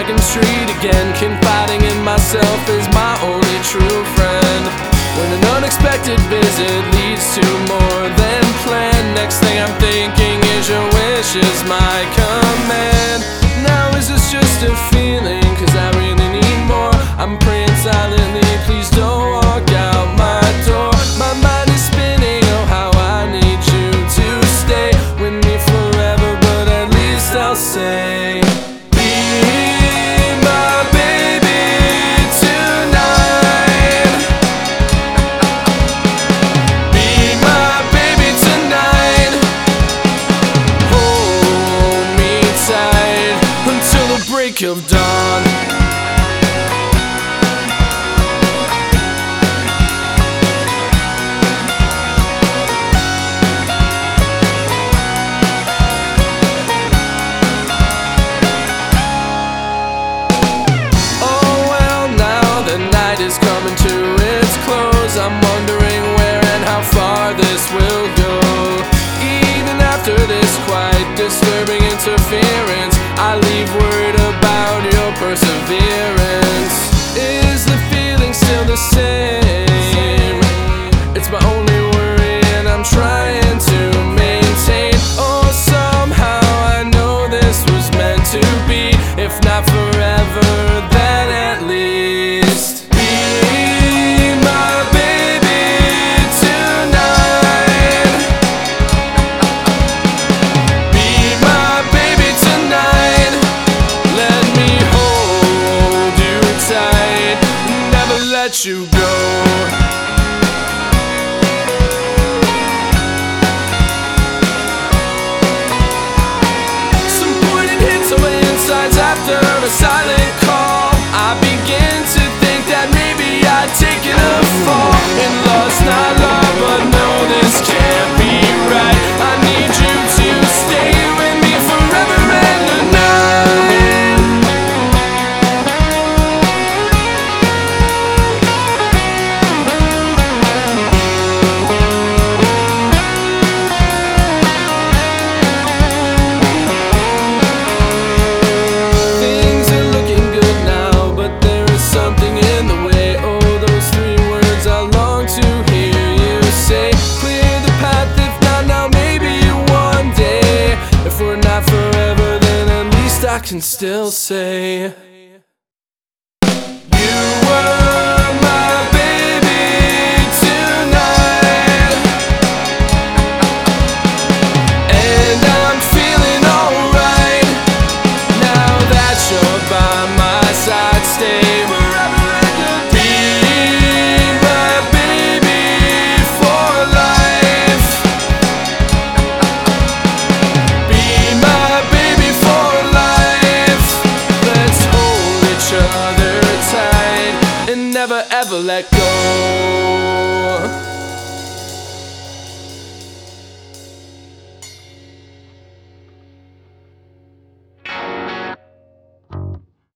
Second Street again, confiding in myself is my only true friend. When an unexpected visit leads to more than planned, next thing I'm thinking is your wish is my command. Now is this just a feeling? Cause I really need more. I'm praying silently, please don't walk out my door. My mind is spinning, oh how I need you to stay with me forever, but at least I'll say break of dawn. Oh well, now the night is coming to its close. I'm wondering where and how far this will go. Even after this quite disturbing interference, I leave worried about your perseverance. Is the feeling still the same? It's my only worry and I'm trying to maintain. Oh, somehow I know this was meant to be. If not forever, then at least be my baby tonight. Be my baby tonight. Let me hold you tight, never let you go. Some pointed hits on my insides after a silent call. I begin to think that maybe I'd taken a fall in lust, not love, but no, this can't be right. I need you to stay with me forever and a night. Things are looking good now, but there is something in the way. Oh, those 3 words I long to hear you say. Clear the path, if not now, maybe one day. If we're not forever, then at least I can still say you were my baby tonight. And I'm feeling alright now that you're by my side. Stay wherever and be my baby for life. Be my baby for life. Let's hold each other tight and never ever let go.